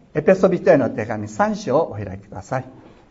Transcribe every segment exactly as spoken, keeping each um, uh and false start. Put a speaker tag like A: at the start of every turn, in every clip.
A: エペソビトへの手紙さん章をお開きください。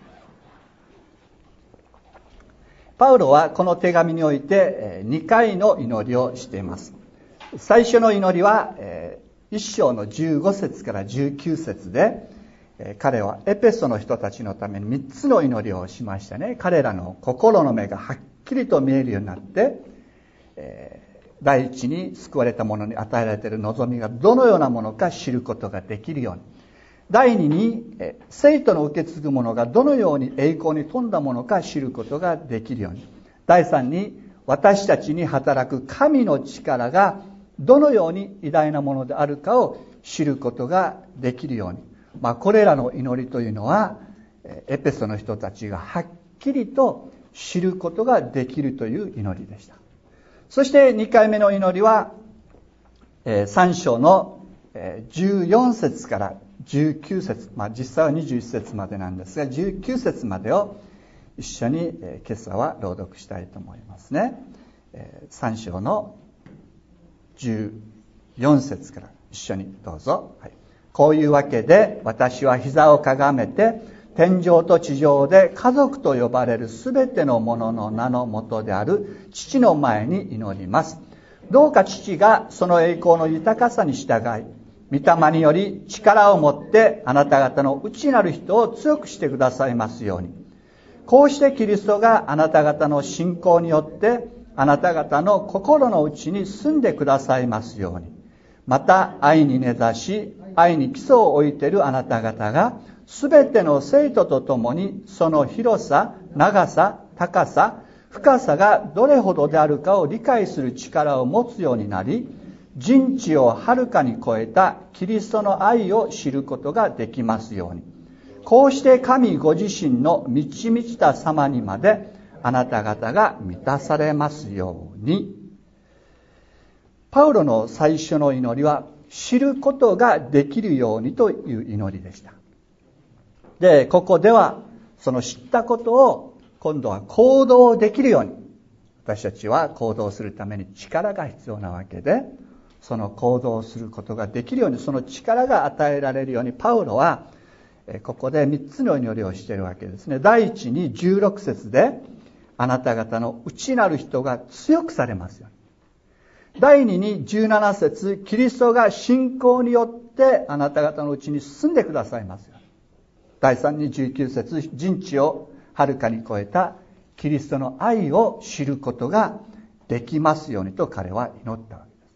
A: パウロはこの手紙においてにかいの祈りをしています。最初の祈りはいっ章のじゅうご節からじゅうきゅう節で、彼はエペソの人たちのためにみっつの祈りをしましたね。彼らの心の目がはっきりと見えるようになって、第一に救われた者に与えられている望みがどのようなものか知ることができるように、第二に聖徒の受け継ぐ者がどのように栄光に富んだものか知ることができるように、第三に私たちに働く神の力がどのように偉大なものであるかを知ることができるように、まあ、これらの祈りというのはエペソの人たちがはっきりと知ることができるという祈りでした。そしてにかいめの祈りはさん章のじゅうよん節からじゅうきゅう節、まあ、実際はにじゅういち節までなんですがじゅうきゅう節までを一緒に今朝は朗読したいと思いますね。さん章のじゅうよん節から一緒にどうぞ。はい、こういうわけで私は膝をかがめて天上と地上で家族と呼ばれるすべてのものの名の元である父の前に祈ります。どうか父がその栄光の豊かさに従い、御霊により力を持ってあなた方の内なる人を強くしてくださいますように。こうしてキリストがあなた方の信仰によってあなた方の心の内に住んでくださいますように。また愛に根ざし愛に基礎を置いているあなた方がすべての生徒とともにその広さ、長さ、高さ、深さがどれほどであるかを理解する力を持つようになり、人知をはるかに超えたキリストの愛を知ることができますように。こうして神ご自身の満ち満ちた様にまであなた方が満たされますように。パウロの最初の祈りは知ることができるようにという祈りでした。で、ここではその知ったことを今度は行動できるように、私たちは行動するために力が必要なわけで、その行動することができるように、その力が与えられるように、パウロはここでみっつの祈りをしているわけですね。第一にじゅうろく節であなた方の内なる人が強くされますように。第二にじゅうなな節、キリストが信仰によってあなた方のうちに住んでくださいますように。第三にじゅうきゅう節、人知をはるかに超えたキリストの愛を知ることができますようにと彼は祈ったわけです。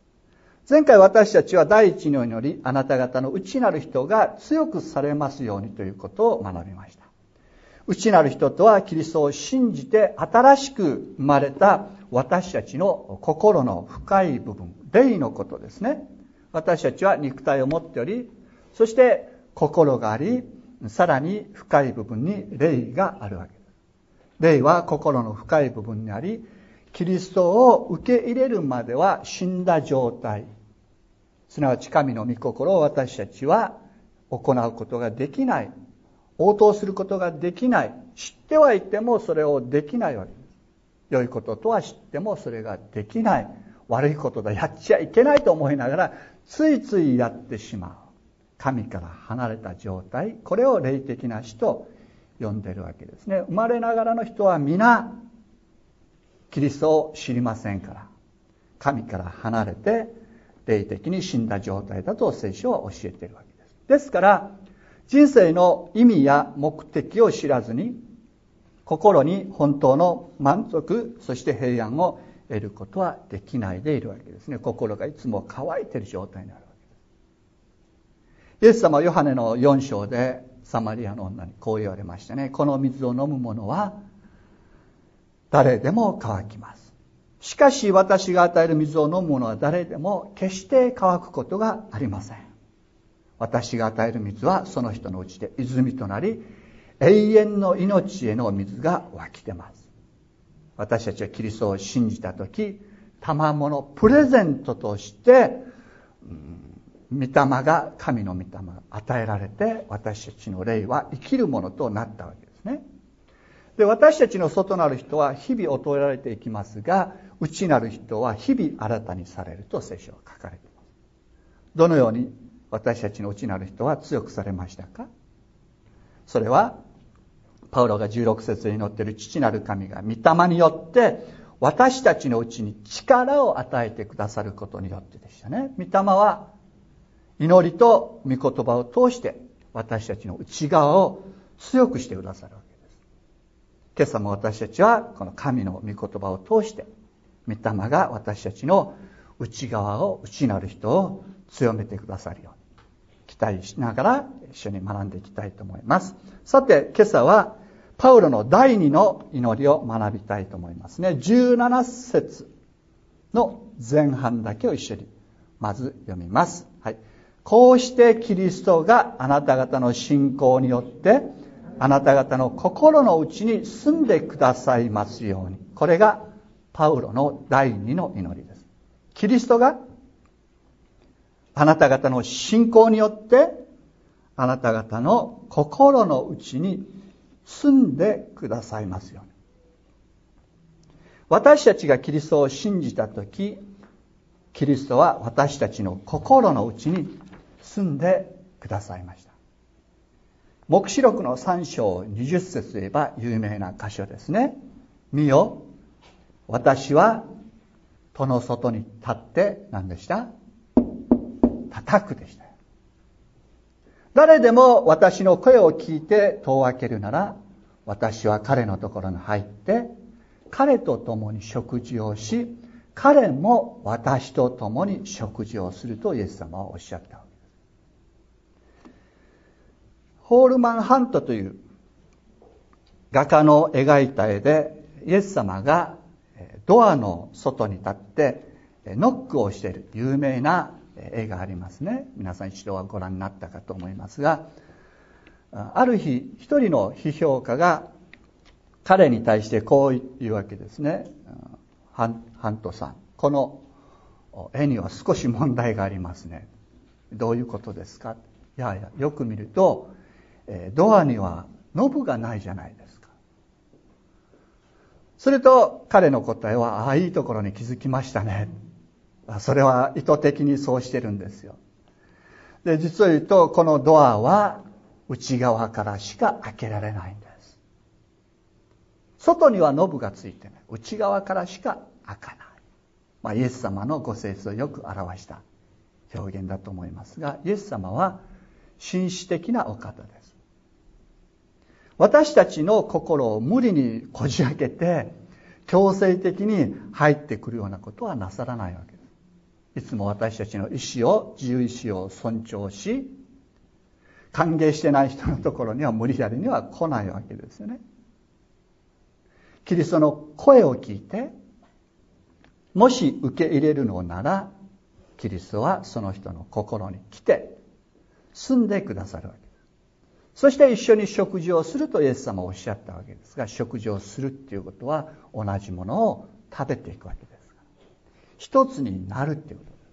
A: 前回私たちは第一の祈り、あなた方の内なる人が強くされますようにということを学びました。内なる人とはキリストを信じて新しく生まれた私たちの心の深い部分、霊のことですね。私たちは肉体を持っており、そして心があり、さらに深い部分に霊があるわけです。霊は心の深い部分にあり、キリストを受け入れるまでは死んだ状態、すなわち神の御心を私たちは行うことができない、応答することができない、知ってはいてもそれをできないわけです。良いこととは知ってもそれができない、悪いことだ、やっちゃいけないと思いながらついついやってしまう、神から離れた状態、これを霊的な死と呼んでいるわけですね。生まれながらの人は皆キリストを知りませんから、神から離れて霊的に死んだ状態だと聖書は教えているわけです。ですから人生の意味や目的を知らずに心に本当の満足、そして平安を得ることはできないでいるわけですね。心がいつも乾いている状態になるわけです。イエス様はヨハネのよん章でサマリアの女にこう言われましたね。この水を飲む者は誰でも乾きます。しかし私が与える水を飲む者は誰でも決して乾くことがありません。私が与える水はその人のうちで泉となり、永遠の命への水が湧き出ます。私たちはキリストを信じたとき、賜物プレゼントとして、うん、御霊が、神の御霊が与えられて、私たちの霊は生きるものとなったわけですね。で、私たちの外なる人は日々衰えられていきますが、内なる人は日々新たにされると聖書は書かれています。どのように私たちの内なる人は強くされましたか？それはパウロがじゅうろく節で祈っている父なる神が御霊によって私たちのうちに力を与えてくださることによってでしたね。御霊は祈りと御言葉を通して私たちの内側を強くしてくださるわけです。今朝も私たちはこの神の御言葉を通して御霊が私たちの内側を内なる人を強めてくださるように期待しながら一緒に学んでいきたいと思います。さて今朝はパウロの第二の祈りを学びたいと思いますね。じゅうなな節の前半だけを一緒にまず読みます。はい。こうしてキリストがあなた方の信仰によってあなた方の心の内に住んでくださいますように。これがパウロの第二の祈りです。キリストがあなた方の信仰によってあなた方の心の内に住んでくださいますように。私たちがキリストを信じたとき、キリストは私たちの心の内に住んでくださいました。黙示録のさん章にじゅっ節で言えば有名な箇所ですね。見よ、私は戸の外に立って何でした？叩くでした。誰でも私の声を聞いて戸を開けるなら、私は彼のところに入って彼と共に食事をし、彼も私と共に食事をするとイエス様はおっしゃったわけです。ホールマン・ハントという画家の描いた絵で、イエス様がドアの外に立ってノックをしている有名な絵がありますね。皆さん一度はご覧になったかと思いますが、ある日一人の批評家が彼に対してこう言うわけですね。ハン、ハントさん、この絵には少し問題がありますね。どういうことですか？いやいや、よく見るとドアにはノブがないじゃないですか。すると彼の答えは、ああ、いいところに気づきましたね。それは意図的にそうしてるんですよ。で、実を言うとこのドアは内側からしか開けられないんです。外にはノブがついてない。内側からしか開かない。まあ、イエス様のご性質をよく表した表現だと思いますが、イエス様は紳士的なお方です。私たちの心を無理にこじ開けて強制的に入ってくるようなことはなさらないわけです。いつも私たちの意思を、自由意志を尊重し、歓迎してない人のところには無理やりには来ないわけですよね。キリストの声を聞いて、もし受け入れるのなら、キリストはその人の心に来て住んでくださるわけです。そして一緒に食事をするとイエス様はおっしゃったわけですが、食事をするっていうことは同じものを食べていくわけです。一つになるっていうことです。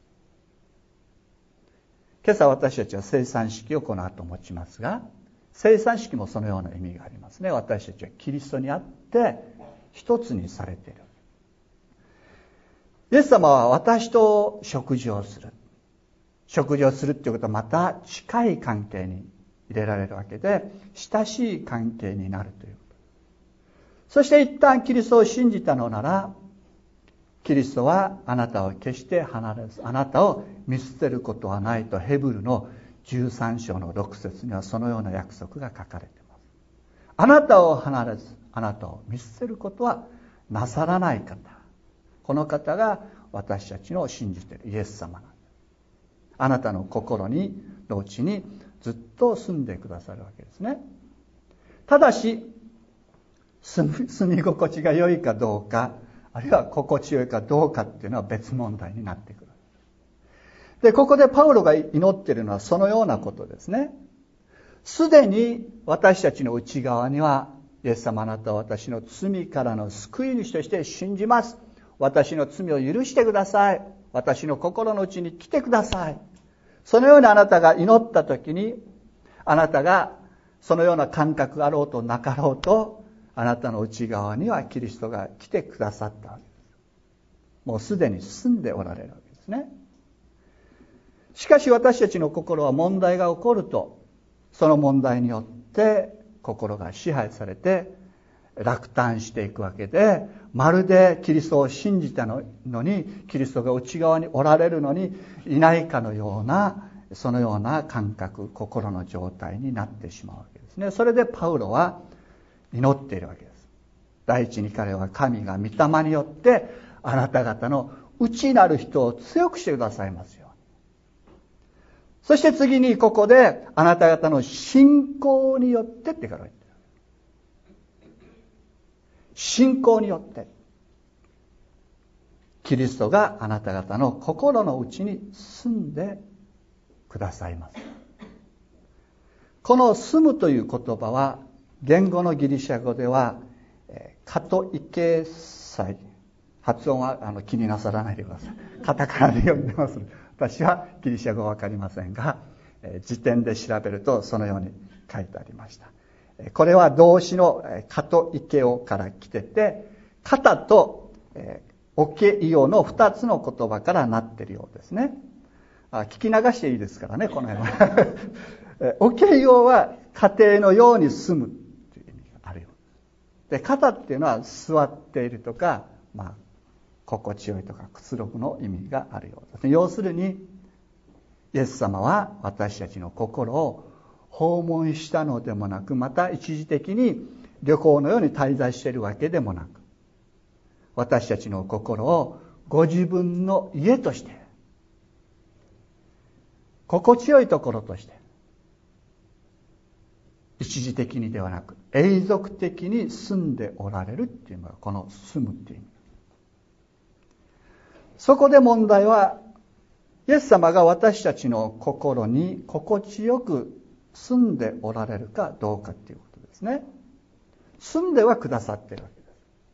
A: 今朝私たちは聖餐式をこの後持ちますが、聖餐式もそのような意味がありますね。私たちはキリストにあって一つにされている。イエス様は私と食事をする。食事をするっていうことはまた近い関係に入れられるわけで、親しい関係になるということ。そして一旦キリストを信じたのなら、キリストはあなたを決して離れず、あなたを見捨てることはないとヘブルのじゅうさん章のろく節にはそのような約束が書かれています。あなたを離れず、あなたを見捨てることはなさらない方。この方が私たちの信じているイエス様なんです。あなたの心に、のうちにずっと住んでくださるわけですね。ただし、住み、住み心地が良いかどうか、あるいは心地よいかどうかっていうのは別問題になってくる。で、ここでパウロが祈っているのはそのようなことですね。すでに私たちの内側には、イエス様、あなたは私の罪からの救い主として信じます。私の罪を許してください。私の心の内に来てください。そのようにあなたが祈ったときに、あなたがそのような感覚があろうとなかろうと、あなたの内側にはキリストが来てくださったわけです。もうすでに住んでおられるわけですね。 しかし私たちの心は問題が起こると、その問題によって心が支配されて落胆していくわけで、まるでキリストを信じたのに、キリストが内側におられるのにいないかのような、そのような感覚、心の状態になってしまうわけですね。それでパウロは祈っているわけです。第一に彼は神が御霊によってあなた方の内なる人を強くしてくださいますよ。そして次にここであなた方の信仰によってってから言ってる。信仰によってキリストがあなた方の心の内に住んでくださいます。この住むという言葉は言語のギリシャ語ではカトイケサイ、発音はあの気になさらないでください。カタカナで読んでます。私はギリシャ語わかりませんが、辞典で調べるとそのように書いてありました。これは動詞のカトイケオから来てて、カタとオケイオの二つの言葉からなっているようですね。聞き流していいですからね、この辺は。オケイオは家庭のように住むという意味があるようです。で、カタっていうのは座っているとか、まあ心地よいとかくつろぐの意味があるようですね。要するにイエス様は私たちの心を訪問したのでもなく、また一時的に旅行のように滞在しているわけでもなく、私たちの心をご自分の家として、心地よいところとして、一時的にではなく永続的に住んでおられるっていうのがこの住むっていう意味。そこで問題は、イエス様が私たちの心に心地よく住んでおられるかどうかということですね。住んではくださっているわけです。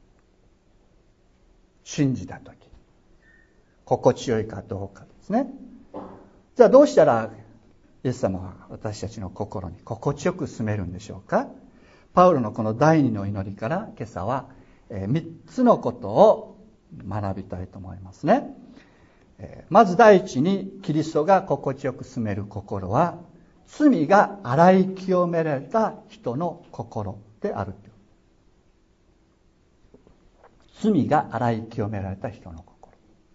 A: 信じたとき、心地よいかどうかですね。じゃあどうしたらイエス様は私たちの心に心地よく住めるんでしょうか。パウロのこの第二の祈りから今朝はみっつのことを学びたいと思いますね。まず第一に、キリストが心地よく住める心は罪が洗い清められた人の心であるという。罪が洗い清められた人の心。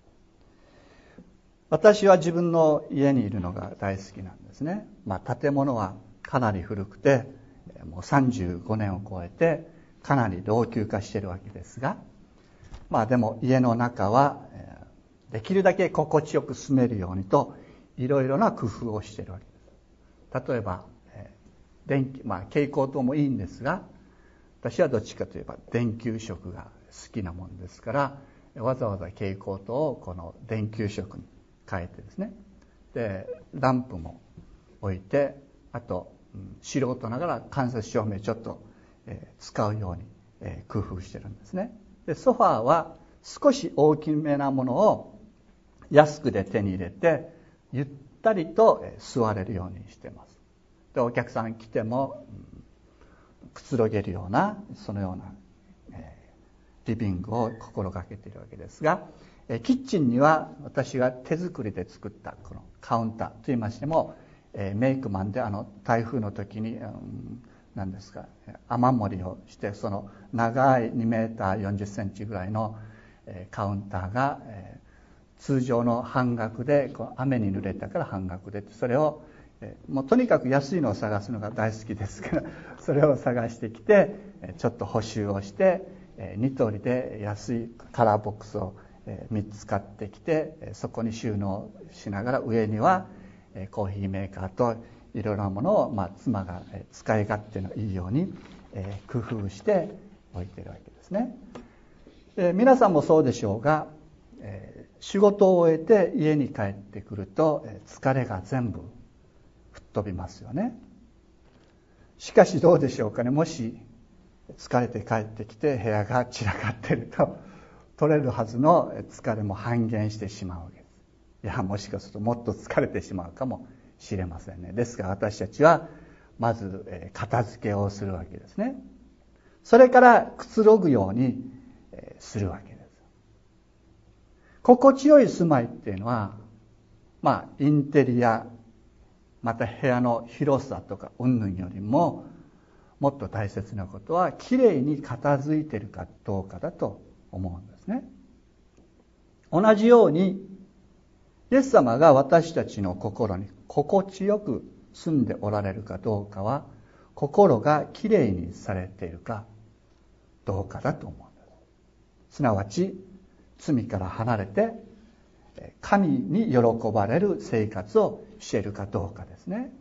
A: 私は自分の家にいるのが大好きなんですね。まあ建物はかなり古くてもうさんじゅうごねんを超えてかなり老朽化しているわけですが、まあでも家の中はできるだけ心地よく住めるようにといろいろな工夫をしているわけです。例えば電気、まあ蛍光灯もいいんですが、私はどっちかといえば電球色が好きなもんですから、わざわざ蛍光灯をこの電球色に変えてですね、でランプも置いて、あと、うん、素人ながら間接照明ちょっと、えー、使うように、えー、工夫してるんですね。でソファーは少し大きめなものを安くで手に入れてゆったりと座れるようにしています。でお客さん来ても、うん、くつろげるようなそのような、えー、リビングを心がけているわけですが、えー、キッチンには私が手作りで作ったこのカウンターといいましても、えー、メイクマンであの台風の時に、うん、何ですか、雨漏りをして、その長いにメーターよんじゅっセンチぐらいのカウンターが通常の半額で、雨に濡れたから半額で、それをもうとにかく安いのを探すのが大好きですから、それを探してきてちょっと補修をしてに通りで安いカラーボックスをみっつ買ってきて、そこに収納しながら上にはコーヒーメーカーといろいろなものを、まあ、妻が使い勝手のいいように、えー、工夫して置いているわけですね。で皆さんもそうでしょうが、えー、仕事を終えて家に帰ってくると、えー、疲れが全部吹っ飛びますよね。しかしどうでしょうかね。もし疲れて帰ってきて部屋が散らかっていると、取れるはずの疲れも半減してしまうわけです。いや、もしかするともっと疲れてしまうかも知れませんね。ですから私たちはまず、えー、片付けをするわけですね。それからくつろぐように、えー、するわけです。心地よい住まいっていうのはまあインテリア、また部屋の広さとか云々よりももっと大切なことはきれいに片付いているかどうかだと思うんですね。同じようにイエス様が私たちの心に心地よく住んでおられるかどうかは心がきれいにされているかどうかだと思うんです。すなわち罪から離れて神に喜ばれる生活をしているかどうかですね。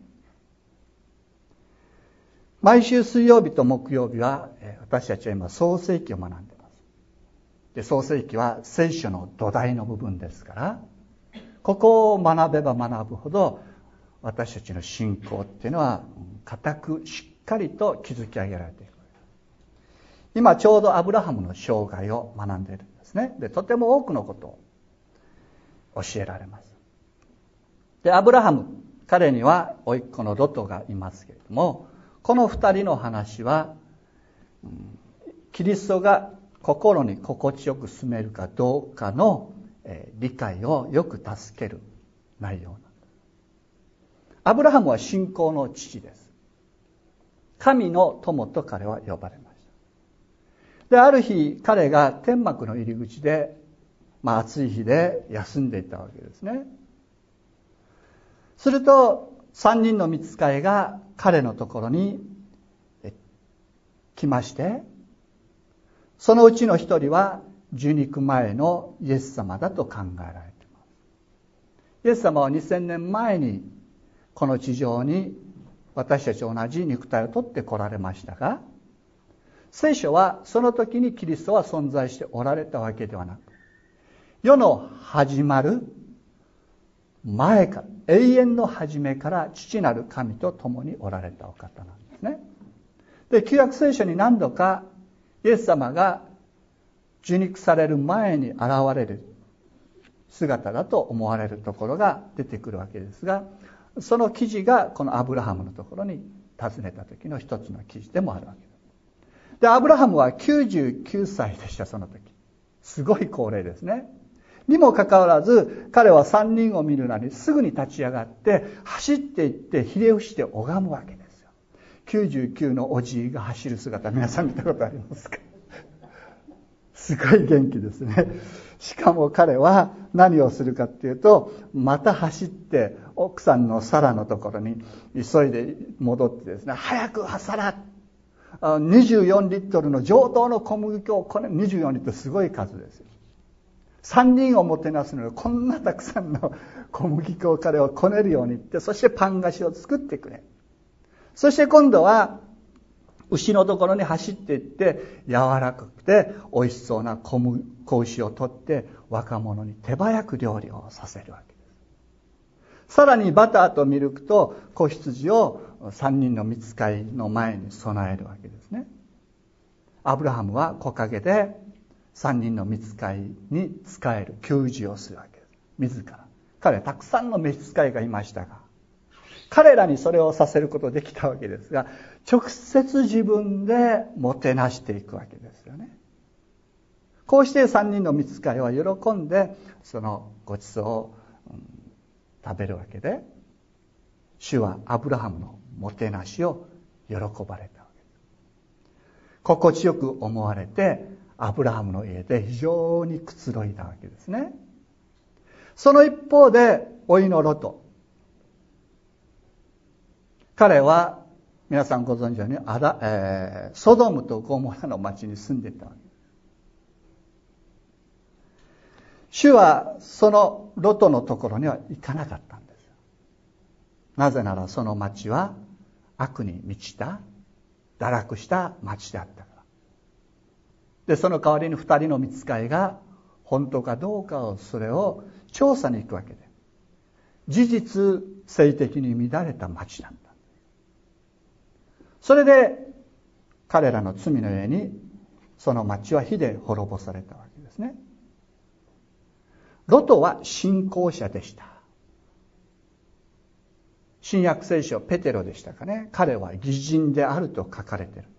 A: 毎週水曜日と木曜日は私たちは今創世記を学んでいます。で、創世記は聖書の土台の部分ですから、ここを学べば学ぶほど私たちの信仰っていうのは固くしっかりと築き上げられていく。今ちょうどアブラハムの生涯を学んでいるんですね。で、とても多くのことを教えられます。で、アブラハム、彼には甥っ子のロトがいますけれども、この二人の話は、キリストが心に心地よく住めるかどうかの理解をよく助ける内容なんです。アブラハムは信仰の父です。神の友と彼は呼ばれました。で、ある日彼が天幕の入り口で、まあ暑い日で休んでいたわけですね。すると三人の御使いが彼のところに来まして、そのうちの一人は受肉前のイエス様だと考えられています。イエス様はにせんねんまえにこの地上に私たちと同じ肉体を取って来られましたが、聖書はその時にキリストは存在しておられたわけではなく、世の始まる前から、永遠の初めから父なる神と共におられたお方なんですね。で、旧約聖書に何度かイエス様が受肉される前に現れる姿だと思われるところが出てくるわけですが、その記事がこのアブラハムのところに訪ねた時の一つの記事でもあるわけです。で、アブラハムはきゅうじゅうきゅうさいでした、その時。すごい高齢ですね。にもかかわらず、彼は三人を見るなりすぐに立ち上がって走っていってひれ伏して拝むわけですよ。きゅうじゅうきゅうのおじいが走る姿、皆さん見たことありますか？すごい元気ですね。しかも彼は何をするかっていうと、また走って奥さんのサラのところに急いで戻ってですね、早くサラ、にじゅうよんリットルの上等の小麦粉をこね、にじゅうよんリットルすごい数ですよ。三人をもてなすのにこんなたくさんの小麦粉を彼はこねるように言って、そしてパン菓子を作ってくれ。そして今度は牛のところに走っていって柔らかくて美味しそうな子牛を取って若者に手早く料理をさせるわけです。さらにバターとミルクと子羊を三人の御使いの前に備えるわけですね。アブラハムは木陰で三人の御使いに仕える給仕をするわけです。自ら。彼はたくさんの召使いがいましたが、彼らにそれをさせることできたわけですが、直接自分でもてなしていくわけですよね。こうして三人の御使いは喜んでそのごちそうを、うん、食べるわけで、主はアブラハムのもてなしを喜ばれたわけです。心地よく思われてアブラハムの家で非常にくつろいだわけですね。その一方で甥のロト、彼は皆さんご存知のようにアダ、えー、ソドムとゴモラの町に住んでいたわけです。主はそのロトのところには行かなかったんです。なぜならその町は悪に満ちた堕落した町であったから。で、その代わりに二人の御使いが本当かどうかをそれを調査に行くわけで、事実性的に乱れた町なんだ。それで彼らの罪の上にその町は火で滅ぼされたわけですね。ロトは信仰者でした。新約聖書ペテロでしたかね。彼は義人であると書かれているんです。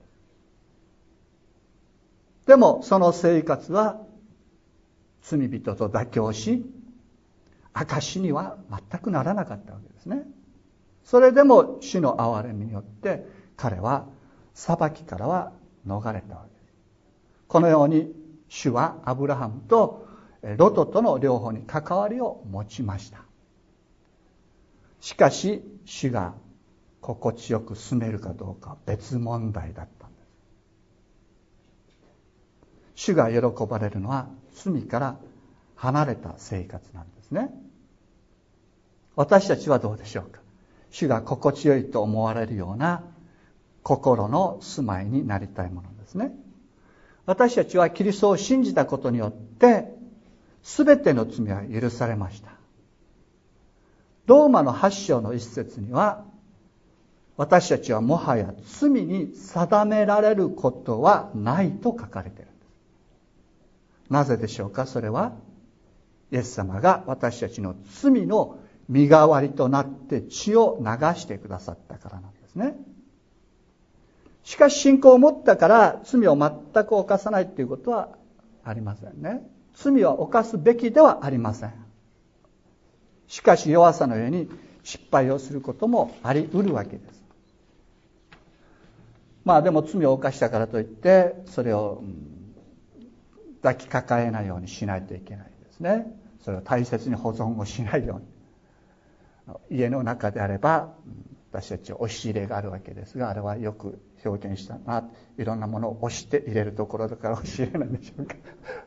A: でもその生活は罪人と妥協し、 証には全くならなかったわけですね。それでも主の憐れみによって彼は裁きからは逃れたわけです。このように主はアブラハムとロトとの両方に関わりを持ちました。しかし主が心地よく住めるかどうかは別問題だったんです。主が喜ばれるのは罪から離れた生活なんですね。私たちはどうでしょうか。主が心地よいと思われるような心の住まいになりたいものですね。私たちはキリストを信じたことによって全ての罪は許されました。ローマのはち章の一節には、私たちはもはや罪に定められることはないと書かれているんです。なぜでしょうか。それはイエス様が私たちの罪の身代わりとなって血を流してくださったからなんですね。しかし信仰を持ったから罪を全く犯さないということはありませんね。罪は犯すべきではありません。しかし弱さのゆえに失敗をすることもあり得るわけです。まあでも罪を犯したからといってそれを抱きかかえないようにしないといけないですね。それを大切に保存をしないように。家の中であれば私たちは押し入れがあるわけですが、あれはよく表現したな。いろんなものを押して入れるところだから押し入れなんでしょうか。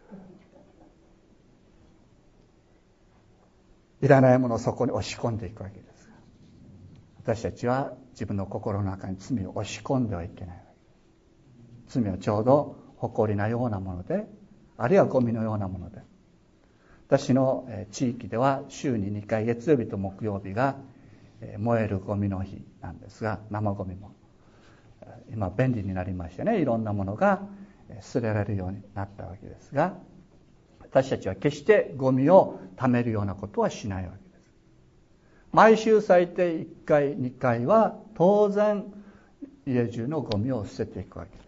A: いらないものをそこに押し込んでいくわけです。私たちは自分の心の中に罪を押し込んではいけないわけです。罪はちょうど埃のようなもので、あるいはゴミのようなもので、私の地域では週ににかい月曜日と木曜日が燃えるゴミの日なんですが、生ゴミも今便利になりましてね、いろんなものが捨てられるようになったわけですが、私たちは決してゴミを貯めるようなことはしないわけです。毎週最低いっかいにかいは当然家中のゴミを捨てていくわけで、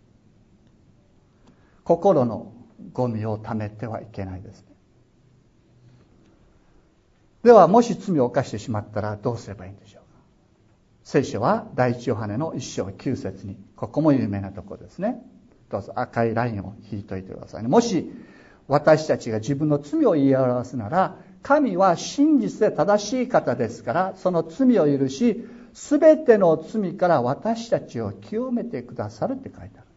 A: 心のゴミを貯めてはいけないですね。ではもし罪を犯してしまったらどうすればいいんでしょうか。聖書は第一ヨハネの一章九節に、ここも有名なところですね。どうぞ赤いラインを引いといてくださいね。もし私たちが自分の罪を言い表すなら、神は真実で正しい方ですから、その罪を許し、すべての罪から私たちを清めてくださるって書いてある。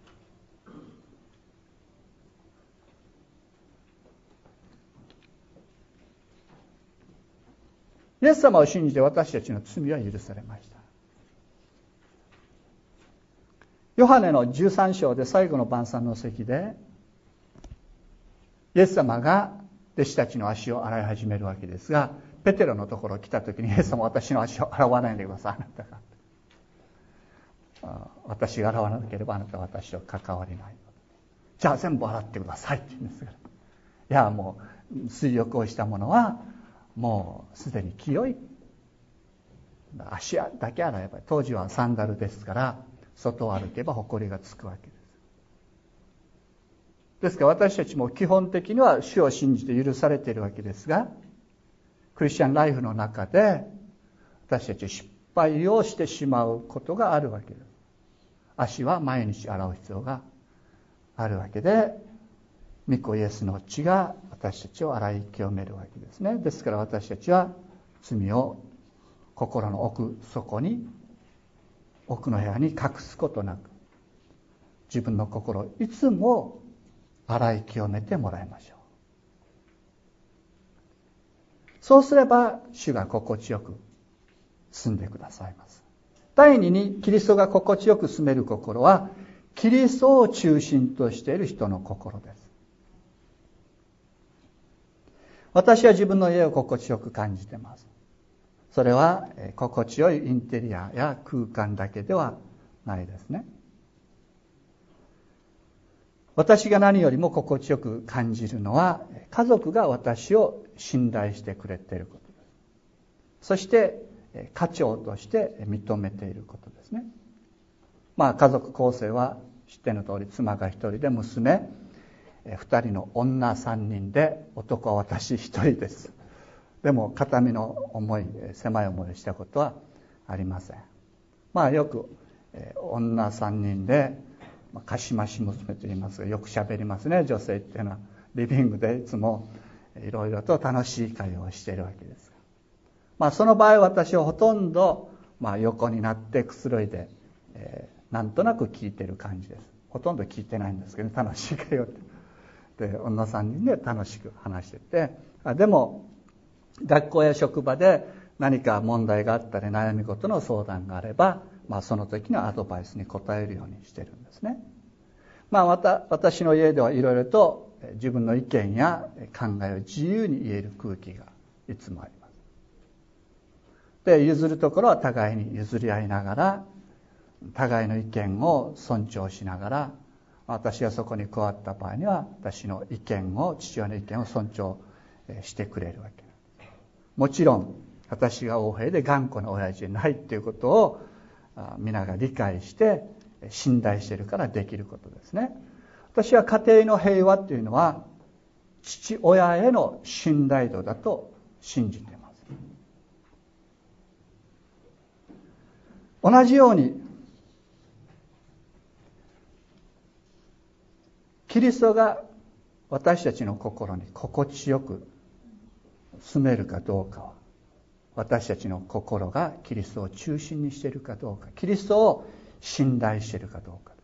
A: イエス様を信じて私たちの罪は許されました。ヨハネのじゅうさん章で最後の晩餐の席で、イエス様が弟子たちの足を洗い始めるわけですが、ペテロのところに来た時に、イエス様は私の足を洗わないでください、あなたが。私が洗わなければあなたは私と関わりない。じゃあ全部洗ってくださいって言うんですから。いや、もう水浴をしたものはもうすでに清い。足だけ洗えば、当時はサンダルですから外を歩けば埃がつくわけです。ですから私たちも基本的には主を信じて許されているわけですが、クリスチャンライフの中で私たちは失敗をしてしまうことがあるわけです。足は毎日洗う必要があるわけで、御子イエスの血が私たちを洗い清めるわけですね。ですから私たちは罪を心の奥底に、奥の部屋に隠すことなく、自分の心をいつも洗い清めてもらいましょう。そうすれば主が心地よく住んでくださいます。第二に、キリストが心地よく住める心はキリストを中心としている人の心です。私は自分の家を心地よく感じています。それは心地よいインテリアや空間だけではないですね。私が何よりも心地よく感じるのは、家族が私を信頼してくれていることです。そして家長として認めていることですね。まあ家族構成は知っての通り、妻が一人で娘二人の女三人で、男は私一人です。 でも肩身の重い狭い思いをしたことはありません。まあよく、えー、女さんにんで、まあ、かしまし娘と言いますが、よく喋りますね。女性っていうのはリビングでいつもいろいろと楽しい会話をしているわけです。まあその場合私はほとんど、まあ、横になってくつろいで、えー、なんとなく聞いてる感じです。ほとんど聞いてないんですけど、楽しい会話ってで女さんにんで楽しく話してて、あでも学校や職場で何か問題があったり悩み事の相談があれば、まあ、その時のアドバイスに応えるようにしてるんですね。まあ、また私の家ではいろいろと自分の意見や考えを自由に言える空気がいつもあります。で、譲るところは互いに譲り合いながら、互いの意見を尊重しながら、私がそこに加わった場合には私の意見を父親の意見を尊重してくれるわけです。もちろん私が横柄で頑固な親父じゃないっていうことを皆が理解して信頼しているからできることですね。私は家庭の平和っていうのは父親への信頼度だと信じています。同じようにキリストが私たちの心に心地よく住めるかどうかは、私たちの心がキリストを中心にしているかどうか、キリストを信頼しているかどうかです。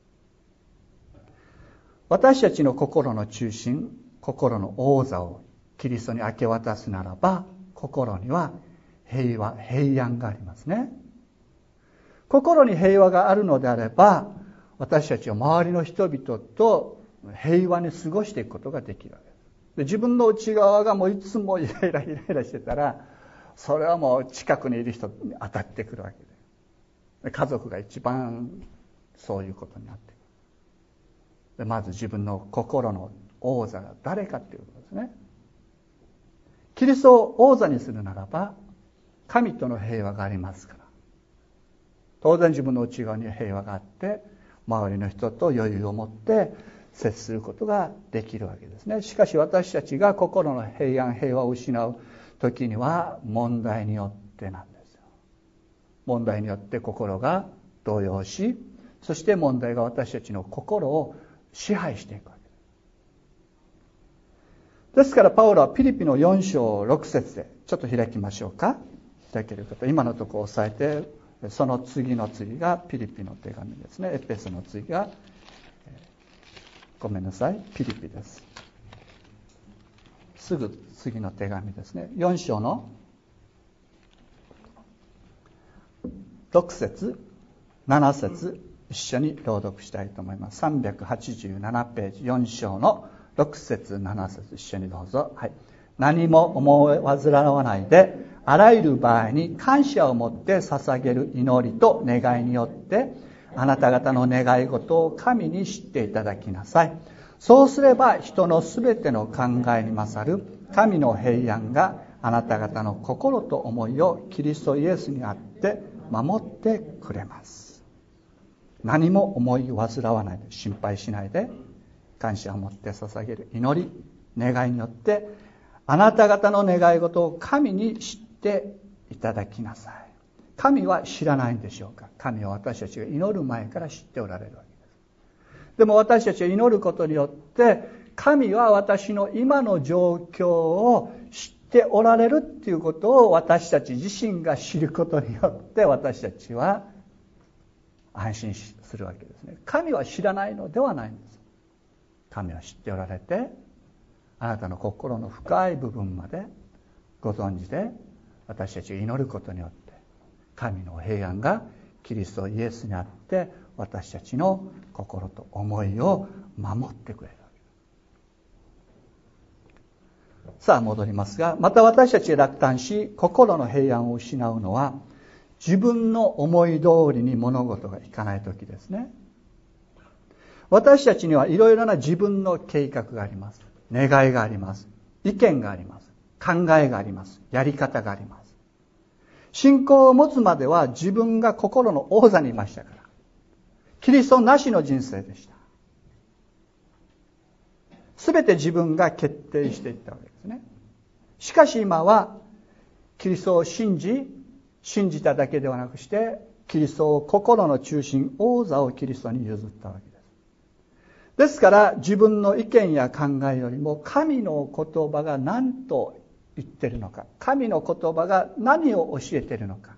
A: 私たちの心の中心、心の王座をキリストに明け渡すならば、心には平和、平安がありますね。心に平和があるのであれば、私たちは周りの人々と平和に過ごしていくことができるわけです。で、自分の内側がもういつもイライライライラしてたら、それはもう近くにいる人に当たってくるわけで、家族が一番そういうことになってくる。で、まず自分の心の王座が誰かっていうことですね。キリストを王座にするならば、神との平和がありますから、当然自分の内側に平和があって、周りの人と余裕を持って接することができるわけですね。しかし私たちが心の平安、平和を失う時には問題によってなんですよ。問題によって心が動揺し、そして問題が私たちの心を支配していくわけです。ですからパウロはピリピのよん章ろく節で、ちょっと開きましょうか。開ける方、今のところを押さえて、その次の次がピリピの手紙ですね。エペソの次が、ごめんなさい、ピリピです。すぐ次の手紙ですね。よん章のろく節、なな節、一緒に朗読したいと思います。さんびゃくはちじゅうななページ、よん章のろく節、なな節、一緒にどうぞ。はい。何も思い煩わないで、あらゆる場合に感謝を持って捧げる祈りと願いによって、あなた方の願い事を神に知っていただきなさい。そうすれば人のすべての考えに勝る神の平安があなた方の心と思いをキリストイエスにあって守ってくれます。何も思い煩わないで、心配しないで、感謝を持って捧げる祈り、願いによってあなた方の願い事を神に知っていただきなさい。神は知らないんでしょうか。神は私たちが祈る前から知っておられるわけです。でも私たちが祈ることによって神は私の今の状況を知っておられるっていうことを私たち自身が知ることによって私たちは安心するわけですね。神は知らないのではないんです。神は知っておられて、あなたの心の深い部分までご存知で、私たちが祈ることによって神の平安がキリストイエスにあって私たちの心と思いを守ってくれるわけです。さあ戻りますが、また私たちが落胆し心の平安を失うのは自分の思い通りに物事がいかない時ですね。私たちにはいろいろな自分の計画があります。願いがあります。意見があります。考えがあります。やり方があります。信仰を持つまでは自分が心の王座にいましたから。キリストなしの人生でした。すべて自分が決定していったわけですね。 しかし今はキリストを信じ、信じただけではなくして、キリストを心の中心、王座をキリストに譲ったわけです。ですから自分の意見や考えよりも神の言葉が何と言っているのか、神の言葉が何を教えているのか、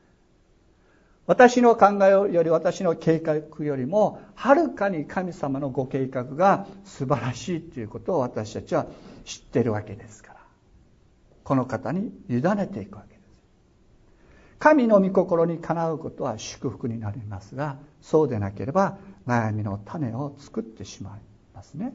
A: 私の考えより私の計画よりもはるかに神様のご計画が素晴らしいということを私たちは知っているわけですから、この方に委ねていくわけです。神の御心にかなうことは祝福になりますが、そうでなければ悩みの種を作ってしまいますね。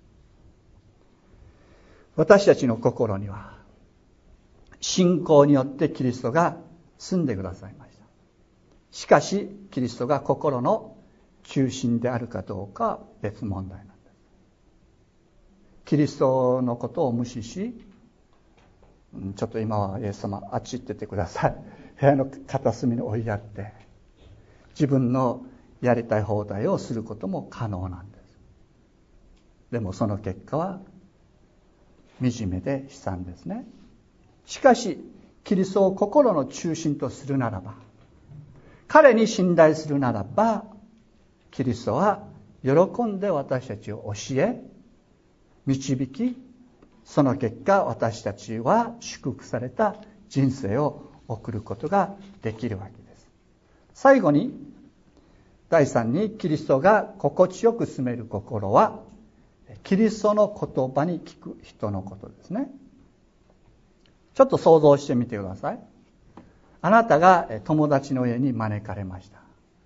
A: 私たちの心には信仰によってキリストが住んでくださいました。しかしキリストが心の中心であるかどうかは別問題なんです。キリストのことを無視し、ちょっと今はイエス様あっち行っててください、部屋の片隅に追いやって自分のやりたい放題をすることも可能なんです。でもその結果は惨めで悲惨ですね。しかしキリストを心の中心とするならば、彼に信頼するならば、キリストは喜んで私たちを教え導き、その結果私たちは祝福された人生を送ることができるわけです。最後にだいさんに、キリストが心地よく住める心はキリストの言葉に聞く人のことですね。ちょっと想像してみてください。あなたが友達の家に招かれました。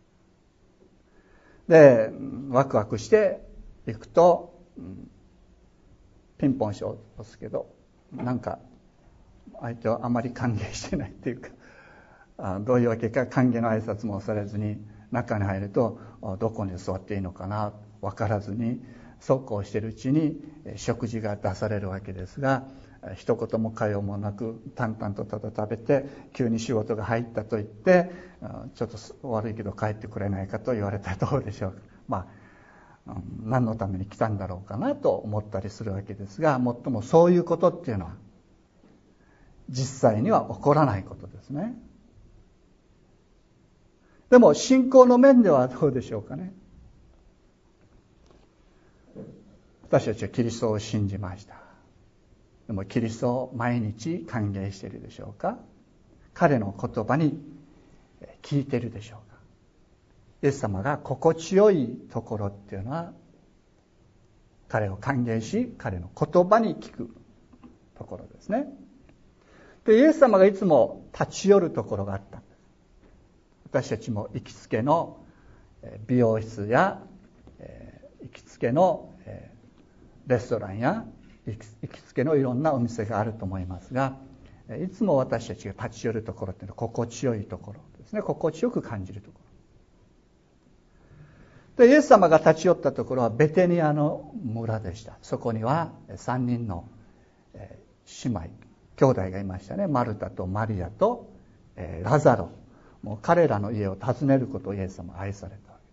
A: で、ワクワクして行くと、ピンポンしようとするけど、なんか相手はあまり歓迎してないっていうか、どういうわけか歓迎の挨拶もされずに、中に入るとどこに座っていいのかな分からずに、そうこうしているうちに食事が出されるわけですが、一言も会話もなく淡々とただ食べて、急に仕事が入ったと言ってちょっと悪いけど帰ってくれないかと言われたらどうでしょうか。まあ何のために来たんだろうかなと思ったりするわけですが、もっともそういうことっていうのは実際には起こらないことですね。でも信仰の面ではどうでしょうかね。私たちはキリストを信じました。でもキリストを毎日歓迎しているでしょうか。彼の言葉に聞いているでしょうか。イエス様が心地よいところっていうのは、彼を歓迎し彼の言葉に聞くところですね。で、イエス様がいつも立ち寄るところがあったんです。私たちも行きつけの美容室や行きつけのレストランや行きつけのいろんなお店があると思いますが、いつも私たちが立ち寄るところっていうのは心地よいところですね。心地よく感じるところで、イエス様が立ち寄ったところはベテニアの村でした。そこにはさんにんの姉妹兄弟がいましたね。マルタとマリアとラザロ。もう彼らの家を訪ねることをイエス様は愛されたわけです。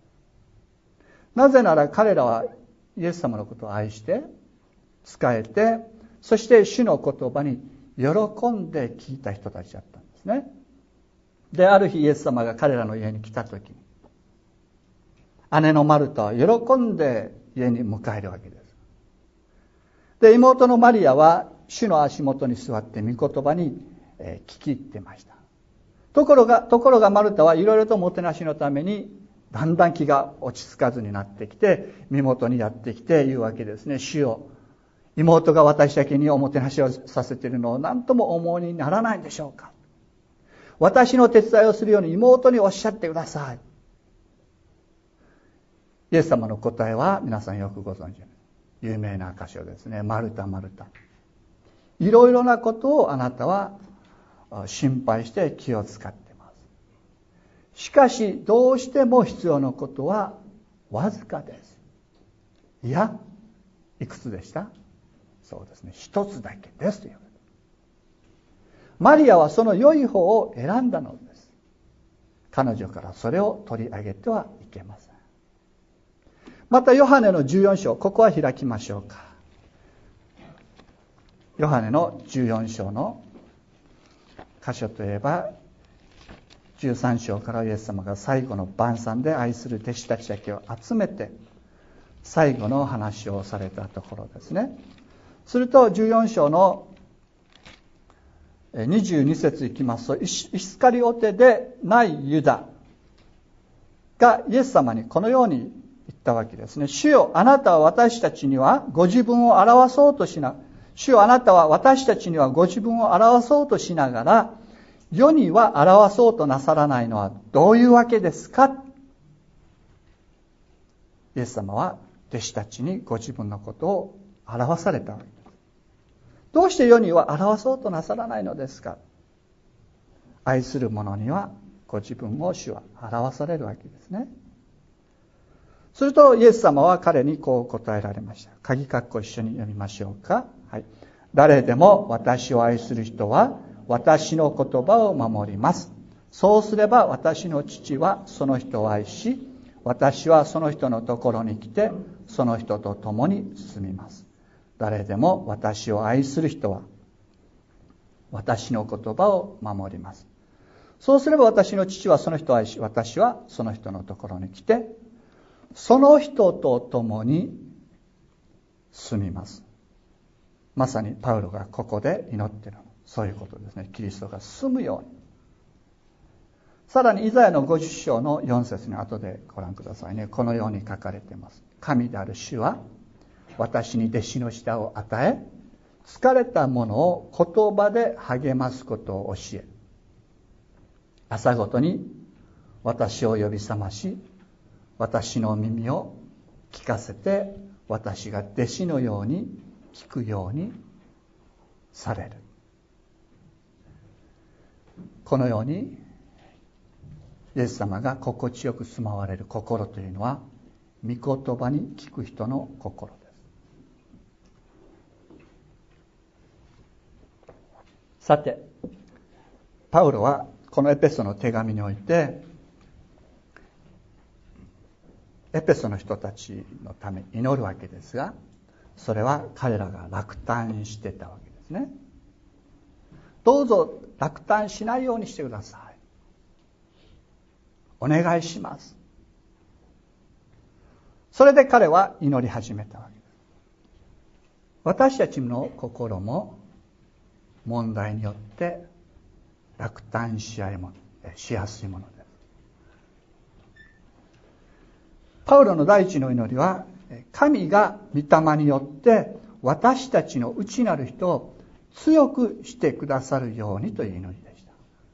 A: なぜなら彼らはイエス様のことを愛して仕えて、そして主の言葉に喜んで聞いた人たちだったんですね。で、ある日イエス様が彼らの家に来たときに、姉のマルタは喜んで家に迎えるわけです。で、妹のマリアは主の足元に座って御言葉に聞き入ってました。ところが、ところがマルタはいろいろともてなしのためにだんだん気が落ち着かずになってきて、身元にやってきて言うわけですね。主よ、妹が私だけにおもてなしをさせているのを何とも思うにならないでしょうか。私の手伝いをするように妹におっしゃってください。イエス様の答えは皆さんよくご存知の有名な箇所ですね。マルタマルタ、いろいろなことをあなたは心配して気を使っています。しかしどうしても必要なことはわずかです。いや、いくつでした？そうですね、一つだけですという。マリアはその良い方を選んだのです。彼女からそれを取り上げてはいけません。またヨハネのじゅうよん章、ここは開きましょうか。 ヨハネのじゅうよん章の箇所といえば、じゅうさん章からイエス様が最後の晩餐で愛する弟子たちだけを集めて最後の話をされたところですね。するとじゅうよん章のにじゅうに節いきますと、イスカリオテでないユダがイエス様にこのように言ったわけですね。主よ、あなたは私たちにはご自分を表そうとしな主よ、あなたは私たちにはご自分を表そうとしながら世には表そうとなさらないのはどういうわけですか。イエス様は弟子たちにご自分のことを表されたわけです。どうして世には表そうとなさらないのですか。愛する者にはご自分を主は表されるわけですね。するとイエス様は彼にこう答えられました。鍵括弧一緒に読みましょうか。はい。誰でも私を愛する人は私の言葉を守ります。そうすれば私の父はその人を愛し、私はその人のところに来てその人と共に住みます。誰でも私を愛する人は私の言葉を守ります。そうすれば私の父はその人を愛し、私はその人のところに来てその人と共に住みます。まさにパウロがここで祈っている、そういうことですね。キリストが住むように。さらにイザヤのごじゅっ章のよん節に後でご覧くださいね。このように書かれています。神である主は私に弟子の舌を与え、疲れた者を言葉で励ますことを教え、朝ごとに私を呼び覚まし、私の耳を聞かせて、私が弟子のように聞くようにされる。このようにイエス様が心地よく住まわれる心というのは、御言葉に聞く人の心です。さて、パウロはこのエペソの手紙において、エペソの人たちのために祈るわけですが、それは彼らが落胆してたわけですね。どうぞ落胆しないようにしてください。お願いします。それで彼は祈り始めたわけです。私たちの心も問題によって落胆し合いもしやすいものです。パウロの第一の祈りは、神が御霊によって私たちの内なる人を強くしてくださるようにという祈りでした。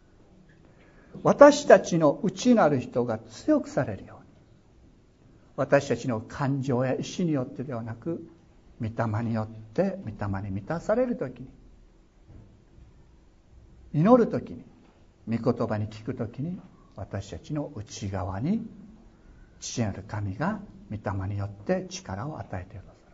A: 私たちの内なる人が強くされるように、私たちの感情や意志によってではなく、御霊によって御霊に満たされるときに、祈るときに、御言葉に聞くときに、私たちの内側に父なる神が御霊によって力を与えてくださる。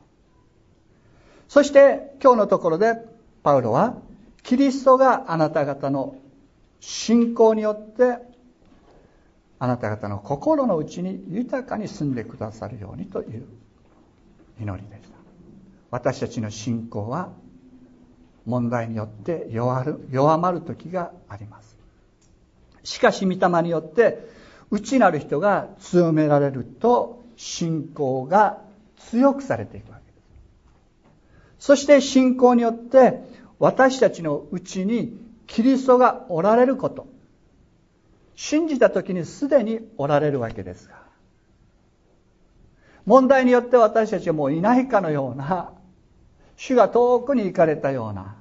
A: そして今日のところでパウロは、キリストがあなた方の信仰によってあなた方の心の内に豊かに住んでくださるようにという祈りでした。私たちの信仰は問題によって弱る、弱まる時があります。しかし御霊によって内なる人が強められると、信仰が強くされていくわけです。そして信仰によって私たちの内にキリストがおられること、信じた時にすでにおられるわけですが、問題によって私たちはもういないかのような、主が遠くに行かれたような、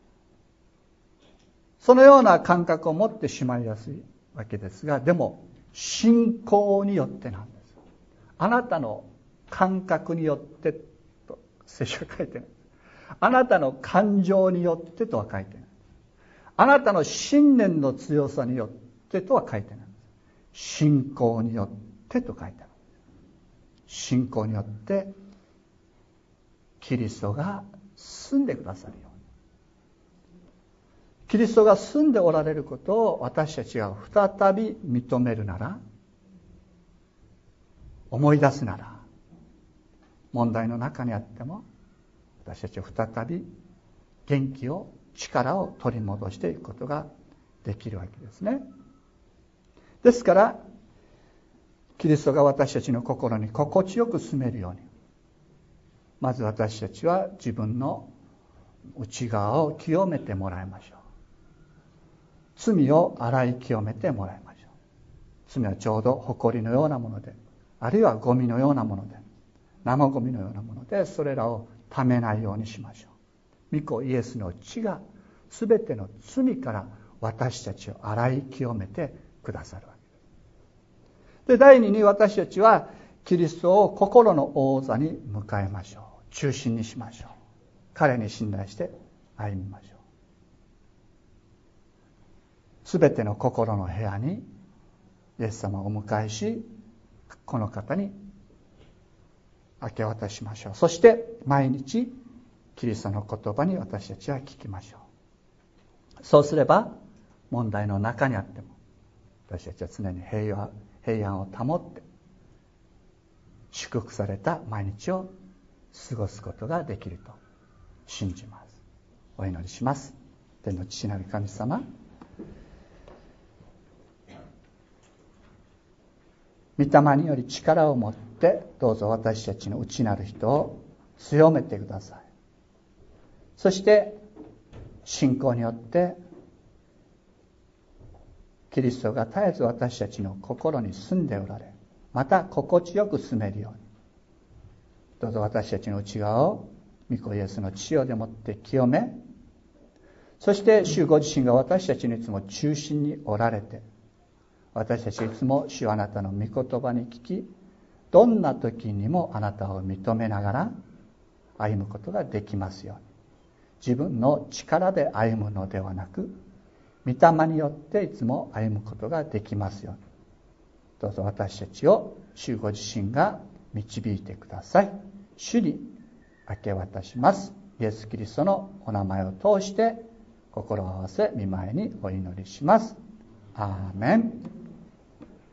A: そのような感覚を持ってしまいやすいわけですが、でも信仰によってなんです。あなたの感覚によってと聖書が書いてない。あなたの感情によってとは書いてない。あなたの信念の強さによってとは書いてない。信仰によってと書いてある。信仰によってキリストが住んでくださるように。キリストが住んでおられることを私たちが再び認めるなら、思い出すなら、問題の中にあっても私たちは再び元気を力を取り戻していくことができるわけですね。ですからキリストが私たちの心に心地よく住めるように、まず私たちは自分の内側を清めてもらいましょう。罪を洗い清めてもらいましょう。罪はちょうど埃のようなもので、あるいはゴミのようなもので、生ゴミのようなもので、それらをためないようにしましょう。御子イエスの血がすべての罪から私たちを洗い清めてくださるわけです。で、第二に私たちはキリストを心の王座に迎えましょう。中心にしましょう。彼に信頼して歩みましょう。すべての心の部屋にイエス様をお迎えし、この方に明け渡しましょう。そして毎日キリストの言葉に私たちは聞きましょう。そうすれば問題の中にあっても私たちは常に平和、平安を保って祝福された毎日を過ごすことができると信じます。お祈りします。天の父なる神様、御霊により力を持ってどうぞ私たちの内なる人を強めてください。そして信仰によってキリストが絶えず私たちの心に住んでおられ、また心地よく住めるように、どうぞ私たちの内側を御子イエスの血をでもって清め、そして主ご自身が私たちにいつも中心におられて、私たちいつも主あなたの御言葉に聞き、どんな時にもあなたを認めながら歩むことができますように、自分の力で歩むのではなく、御霊によっていつも歩むことができますように、どうぞ私たちを主ご自身が導いてください。主に明け渡します。イエス・キリストのお名前を通して心を合わせ御前にお祈りします。アーメン。